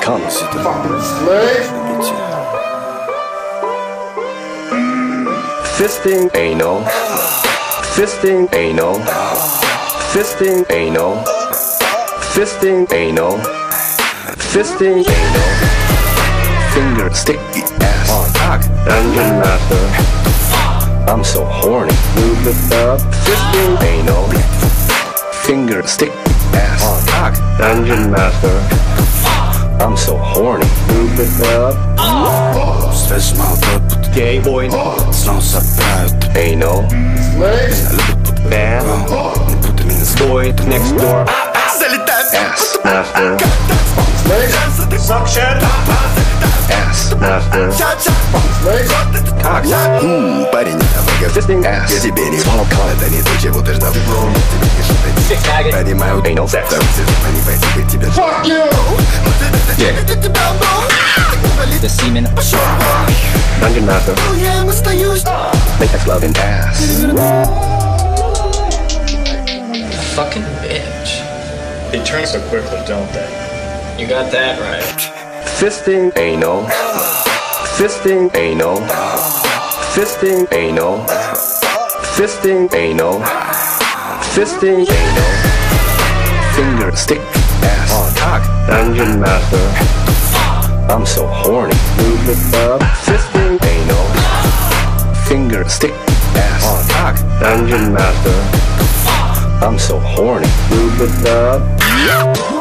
come. Fisting anal. Fisting anal. Fisting anal. Fisting anal. Fisting anal. Finger sticky ass on cock. Dungeon master. I'm so horny. Move it up. Fisting anal. Finger sticky ass on cock. Dungeon master. I'm so horny. Move it up. Gay boy. Anal. Bad boy next door. Ass master. Suction. Ass master. Cock. Парень, Fisting ass. я тебе не смог. Это не то, чего ты ждал. Понимаю, Anal sex. они пойти быть тебе. The semen. Dungeon master. Latex love and ass. Fucking bitch. They turn so quickly, don't they? You got that right. Fisting anal. Fisting anal. Fisting anal. Fisting anal. Fisting anal. Finger stick ass on cock. Dungeon master. I'm so horny. Move it up. Fisting anal. Finger stick ass on cock. Dungeon master. I'm so horny. Move it up.